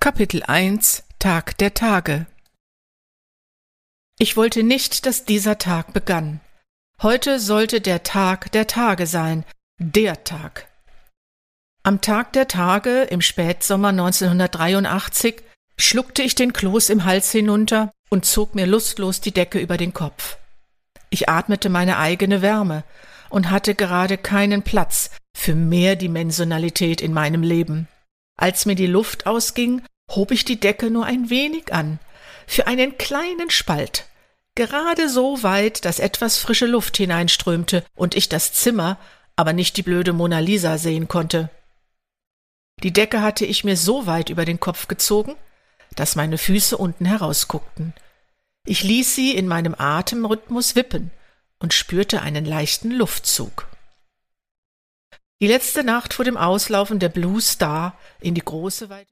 Kapitel 1 Tag der Tage. Ich wollte nicht, dass dieser Tag begann. Heute sollte der Tag der Tage sein, der Tag. Am Tag der Tage im Spätsommer 1983 schluckte ich den Kloß im Hals hinunter und zog mir lustlos die Decke über den Kopf. Ich atmete meine eigene Wärme und hatte gerade keinen Platz für Mehrdimensionalität in meinem Leben. Als mir die Luft ausging, hob ich die Decke nur ein wenig an, für einen kleinen Spalt, gerade so weit, dass etwas frische Luft hineinströmte und ich das Zimmer, aber nicht die blöde Mona Lisa sehen konnte. Die Decke hatte ich mir so weit über den Kopf gezogen, dass meine Füße unten herausguckten. Ich ließ sie in meinem Atemrhythmus wippen und spürte einen leichten Luftzug. Die letzte Nacht vor dem Auslaufen der Blue Star in die große, weite